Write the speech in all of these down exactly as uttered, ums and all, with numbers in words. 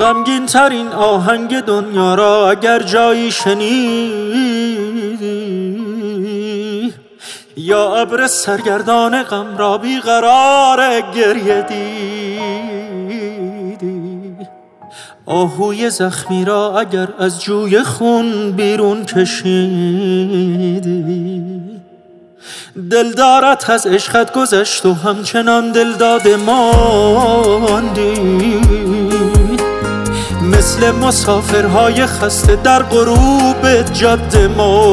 غمگین ترین آهنگ دنیا را اگر جایی شنیدی، یا ابر سرگردان غم را بیقرار گریه دیدی، آهوی زخمی را اگر از جوی خون بیرون کشیدی، دلدارت از عشقت گذشت و همچنان دلداد ماندی، مثل مسافرهای خسته در غروب جاده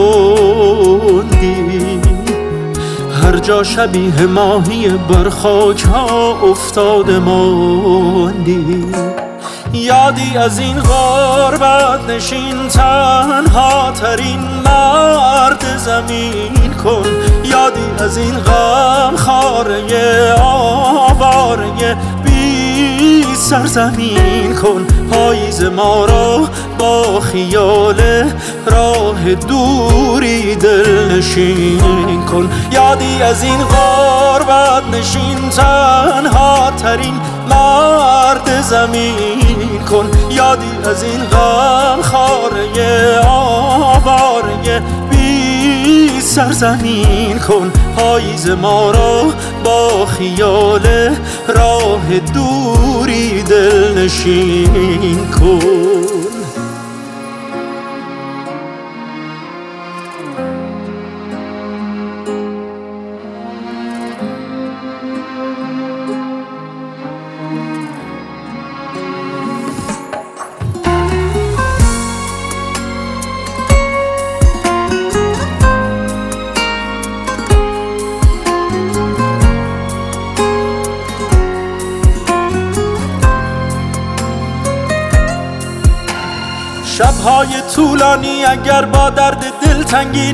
ماندی، هر جا شبیه ماهی بر خاک ها افتاده ماندی. یادی از این غربت نشین تنها ترین مرد زمین کن، یادی از این غم خاره آواره بی سرزمین کن، پاییز ما را با خیال راه دوری دلنشین کن. یادی از این غربت نشین تنها ترین مرد زمین کن، یادی از این غم خاره آواره بی سرزمین کن، پاییز ما را با خیال راه دوری دلنشین کن. شب‌های طولانی اگر با درد دلتنگی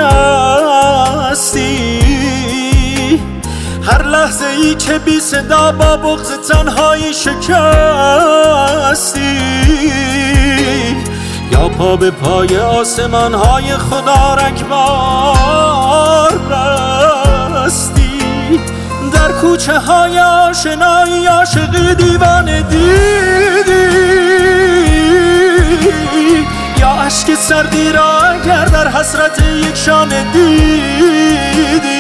نشستی، هر لحظه ای که بی صدا با بغض تنهایی شکستی، یا پا به پای آسمان های خدا رگبار بستی، در کوچه های آشنایی عاشقی دیوانه دیدی، یا اشک سردی را اگر در حسرت یک شانه دیدی،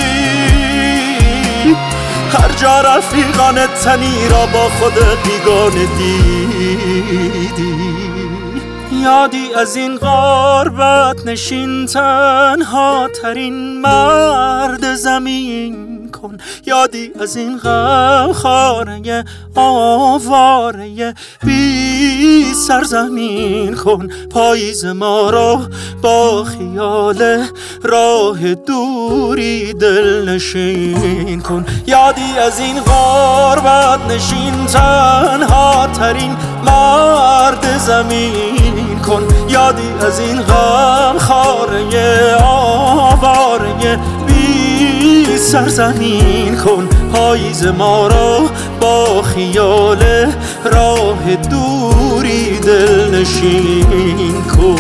هر جا رفیقان تنی را با خود بیگانه دیدی. یادی از این غربت نشین تنها ترین مرد زمین کن، یادی از این غم خاره آواره بی سرزمین کن، پاییز ما را با خیال راه دوری دلنشین کن. یادی از این غربت نشین تنها ترین مرد زمین کن، یادی از این غم خاره آواره بی سرزمین کن، پاییز ما را با خیال راه دوری دلنشین کن.